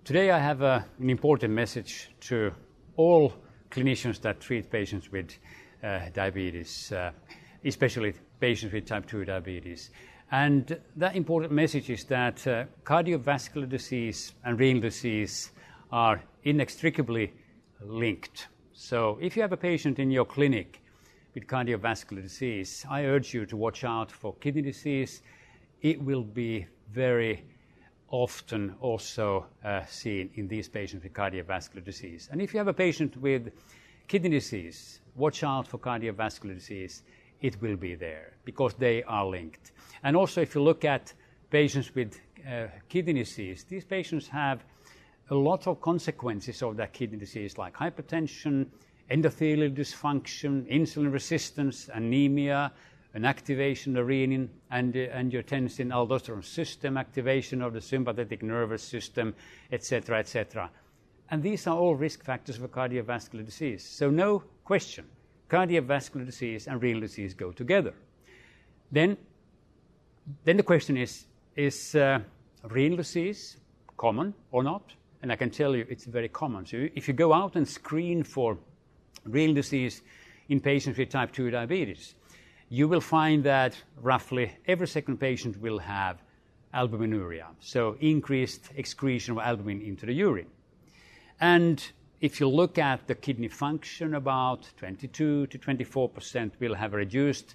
Today I have an important message to all clinicians that treat patients with diabetes, especially patients with type 2 diabetes. And that important message is that cardiovascular disease and renal disease are inextricably linked. So if you have a patient in your clinic with cardiovascular disease, I urge you to watch out for kidney disease. It will be very often also seen in these patients with cardiovascular disease. And if you have a patient with kidney disease, watch out for cardiovascular disease. It will be there because they are linked. And also if you look at patients with kidney disease, these patients have a lot of consequences of that kidney disease like hypertension, endothelial dysfunction, insulin resistance, anemia, an activation of renin and angiotensin aldosterone system, activation of the sympathetic nervous system, etc., etc. And these are all risk factors for cardiovascular disease. So no question, cardiovascular disease and renal disease go together. Then the question is renal disease common or not? And I can tell you it's very common. So if you go out and screen for renal disease in patients with type 2 diabetes, you will find that roughly every second patient will have albuminuria, so increased excretion of albumin into the urine. And if you look at the kidney function, about 22 to 24% will have a reduced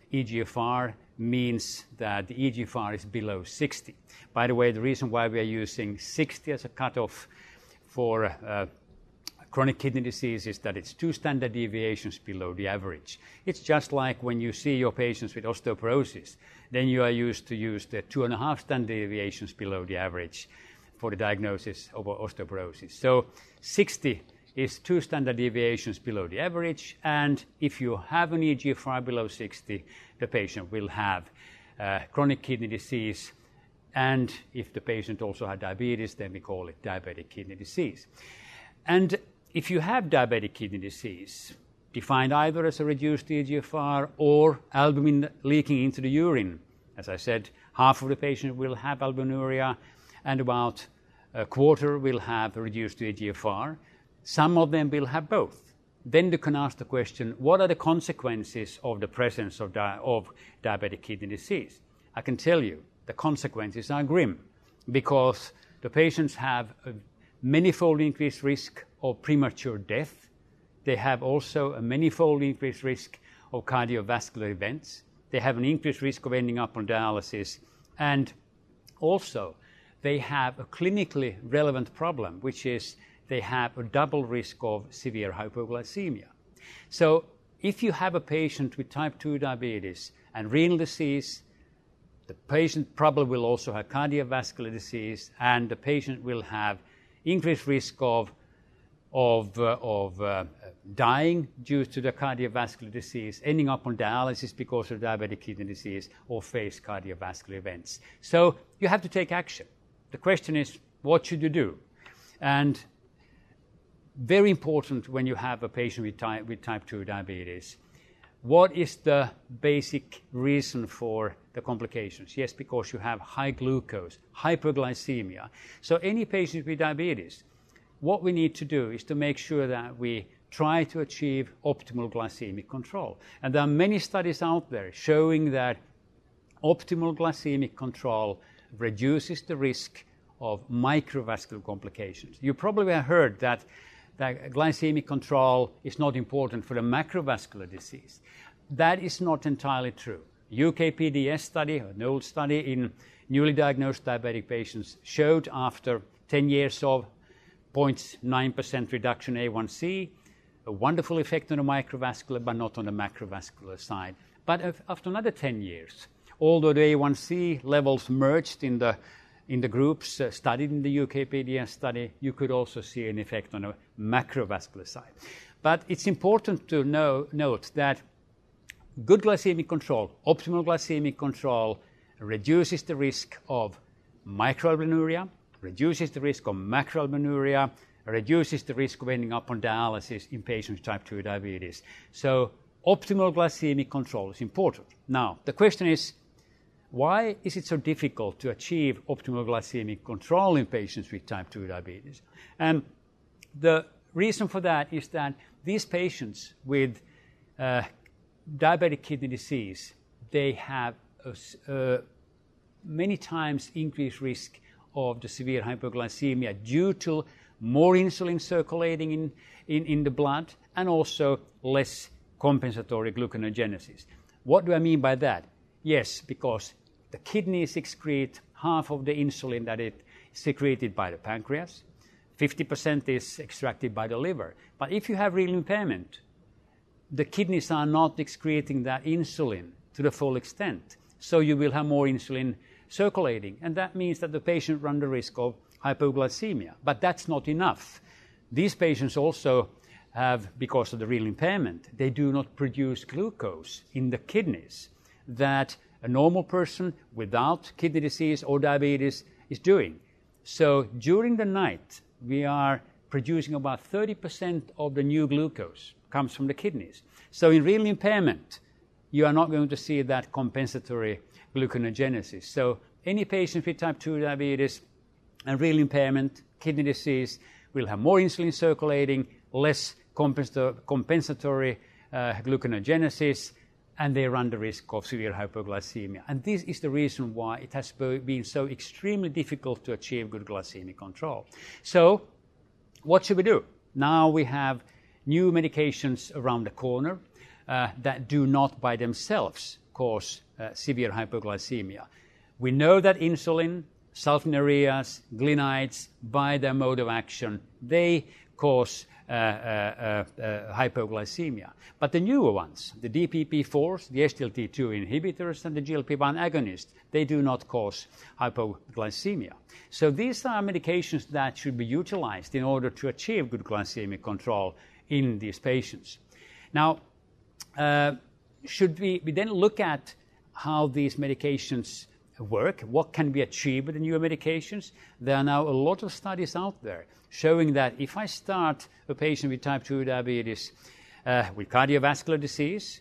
eGFR, means that the eGFR is below 60. By the way, the reason why we are using 60 as a cutoff for chronic kidney disease is that it's 2 standard deviations below the average. It's just like when you see your patients with osteoporosis, then you are used to use the 2.5 standard deviations below the average for the diagnosis of osteoporosis. So 60 is 2 standard deviations below the average, and if you have an eGFR below 60, the patient will have chronic kidney disease, and if the patient also has diabetes, then we call it diabetic kidney disease. And if you have diabetic kidney disease, defined either as a reduced eGFR or albumin leaking into the urine, as I said, half of the patient will have albuminuria and about a quarter will have a reduced eGFR. Some of them will have both. Then you can ask the question, what are the consequences of the presence of diabetic kidney disease? I can tell you the consequences are grim because the patients have a manifold increased risk of premature death. They have also a manifold increased risk of cardiovascular events. They have an increased risk of ending up on dialysis. And also, they have a clinically relevant problem, which is they have a double risk of severe hypoglycemia. So if you have a patient with type 2 diabetes and renal disease, the patient probably will also have cardiovascular disease, and the patient will have increased risk of dying due to the cardiovascular disease, ending up on dialysis because of diabetic kidney disease, or face cardiovascular events. So you have to take action. The question is, what should you do? And very important when you have a patient with type 2 diabetes, what is the basic reason for the complications? Yes, because you have high glucose, hyperglycemia. So any patient with diabetes, what we need to do is to make sure that we try to achieve optimal glycemic control. And there are many studies out there showing that optimal glycemic control reduces the risk of microvascular complications. You probably have heard that glycemic control is not important for the macrovascular disease. That is not entirely true. UKPDS study, an old study in newly diagnosed diabetic patients, showed after 10 years of 0.9% reduction A1C, a wonderful effect on the microvascular, but not on the macrovascular side. But after another 10 years, although the A1C levels merged in the groups studied in the UKPDS study, you could also see an effect on the macrovascular side. But it's important to note that good glycemic control, optimal glycemic control, reduces the risk of microalbuminuria, reduces the risk of macroalbuminuria, reduces the risk of ending up on dialysis in patients with type 2 diabetes. So optimal glycemic control is important. Now, the question is, why is it so difficult to achieve optimal glycemic control in patients with type 2 diabetes? And the reason for that is that these patients with diabetic kidney disease, they have many times increased risk of the severe hypoglycemia due to more insulin circulating in the blood and also less compensatory gluconeogenesis. What do I mean by that? Yes, because the kidneys excrete half of the insulin that is secreted by the pancreas. 50% is extracted by the liver. But if you have renal impairment, the kidneys are not excreting that insulin to the full extent. So you will have more insulin circulating. And that means that the patient runs the risk of hypoglycemia. But that's not enough. These patients also have, because of the renal impairment, they do not produce glucose in the kidneys that a normal person without kidney disease or diabetes is doing. So during the night, we are producing about 30% of the new glucose comes from the kidneys. So in renal impairment, you are not going to see that compensatory gluconeogenesis. So any patient with type 2 diabetes and renal impairment, kidney disease, will have more insulin circulating, less compensatory gluconeogenesis, and they run the risk of severe hypoglycemia. And this is the reason why it has been so extremely difficult to achieve good glycemic control. So what should we do? Now we have new medications around the corner that do not by themselves cause severe hypoglycemia. We know that insulin, sulfonylureas, glinides, by their mode of action, they cause hypoglycemia. But the newer ones, the DPP-4s, the SGLT2 inhibitors, and the GLP-1 agonists, they do not cause hypoglycemia. So these are medications that should be utilized in order to achieve good glycemic control in these patients. Now, should we then look at how these medications work? What can be achieved with the newer medications? There are now a lot of studies out there showing that if I start a patient with type 2 diabetes with cardiovascular disease,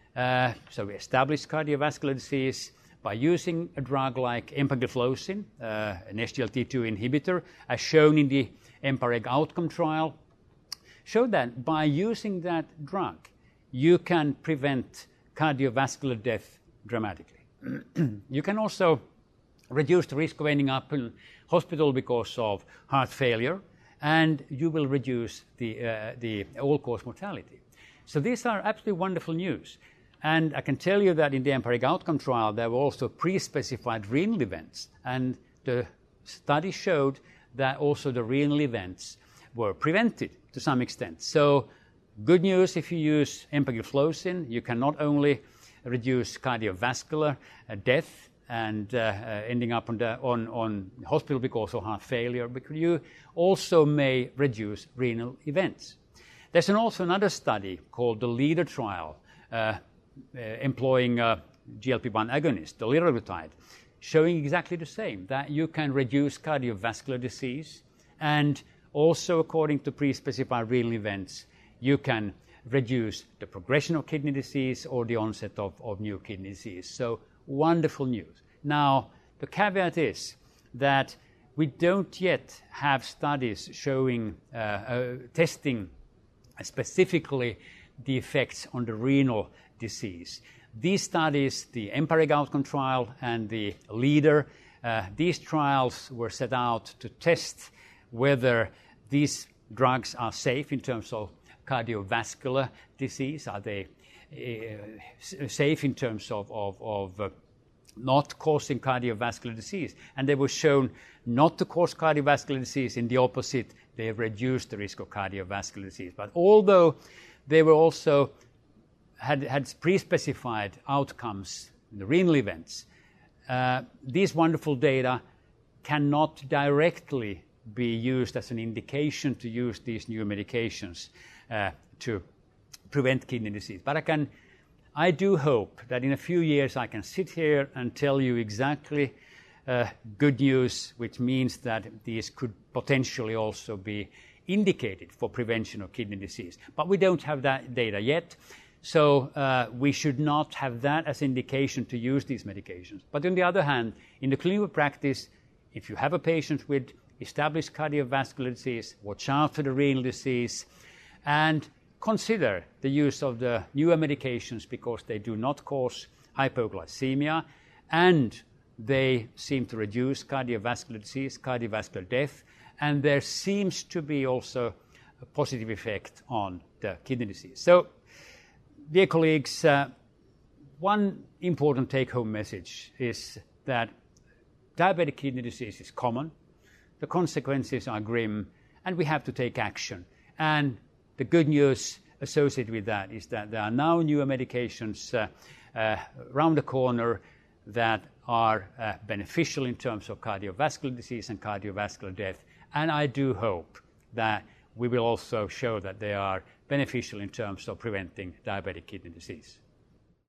so we establish cardiovascular disease by using a drug like empagliflozin, an SGLT2 inhibitor, as shown in the EMPA-REG outcome trial, showed that by using that drug, you can prevent cardiovascular death dramatically. You can also reduce the risk of ending up in hospital because of heart failure, and you will reduce the all-cause mortality. So these are absolutely wonderful news. And I can tell you that in the EMPA-REG outcome trial, there were also pre-specified renal events, and the study showed that also the renal events were prevented to some extent. So good news, if you use empagliflozin, you can not only reduce cardiovascular death and ending up on hospital because of heart failure, but you also may reduce renal events. There's also another study called the LEADER trial employing GLP-1 agonist, the liraglutide, showing exactly the same, that you can reduce cardiovascular disease, and also according to pre-specified renal events, you can reduce the progression of kidney disease or the onset of new kidney disease. So wonderful news. Now, the caveat is that we don't yet have studies showing, testing specifically the effects on the renal disease. These studies, the EMPA-REG outcome trial and the LEADER, these trials were set out to test whether these drugs are safe in terms of cardiovascular disease. Are they safe in terms of not causing cardiovascular disease? And they were shown not to cause cardiovascular disease. In the opposite, they reduced the risk of cardiovascular disease. But although they were also had pre-specified outcomes in the renal events, these wonderful data cannot directly be used as an indication to use these new medications to prevent kidney disease. But I do hope that in a few years I can sit here and tell you exactly good news, which means that these could potentially also be indicated for prevention of kidney disease. But we don't have that data yet. So we should not have that as indication to use these medications. But on the other hand, in the clinical practice, if you have a patient with established cardiovascular disease, watch out for the renal disease, and consider the use of the newer medications because they do not cause hypoglycemia and they seem to reduce cardiovascular disease, cardiovascular death, and there seems to be also a positive effect on the kidney disease. So, dear colleagues, one important take-home message is that diabetic kidney disease is common, the consequences are grim, and we have to take action. And the good news associated with that is that there are now newer medications around the corner that are beneficial in terms of cardiovascular disease and cardiovascular death. And I do hope that we will also show that they are beneficial in terms of preventing diabetic kidney disease.